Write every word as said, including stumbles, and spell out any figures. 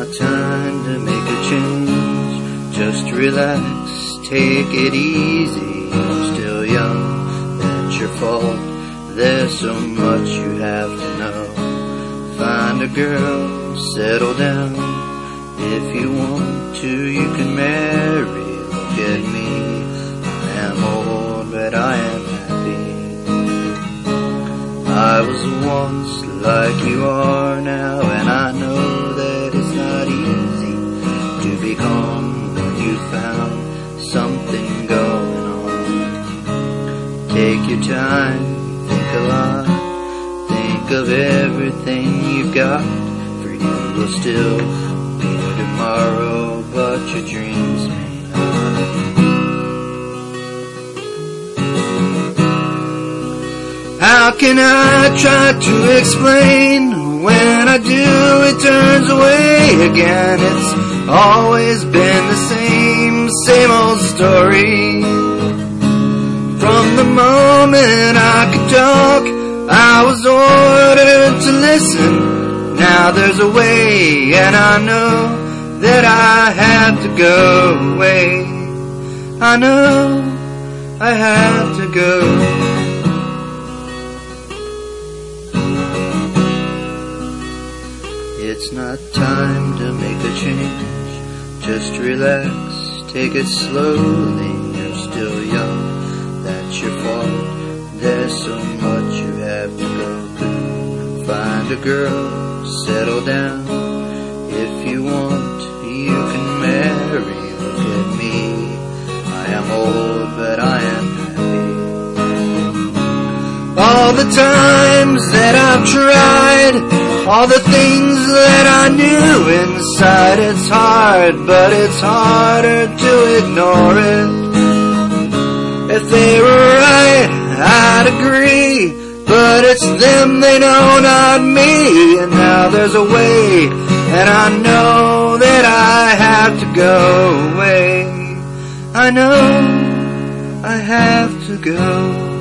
not time to make a change. Just relax, take it easy. You're still young, that's your fault. There's so much you have to know. Find a girl, settle down. If you want to, you can marry. Look at me, I am old, but I am happy. I was once like you are now, and I know that it's not easy to be calm when you found something going on. Take your time, think a lot, think of everything you've got. For you will still be here tomorrow, but your dreams may not. How can I try to explain? When I do, it turns away again. It's always been the same, same old story. From the moment I could talk, I was ordered to listen. Now there's a way, and I know that I have to go away. I know I have to go. It's not time to make a change. Just relax, take it slowly. You're still young, that's your fault. There's so much you have to go through. Find a girl, settle down. If you want, you can marry. Look at me, I am old, but I am happy. All the times that I've tried, all the things that I knew inside, it's hard, but it's harder to ignore it. If they were right, I'd agree, but it's them, they know, not me. And now there's a way, and I know that I have to go away. I know I have to go.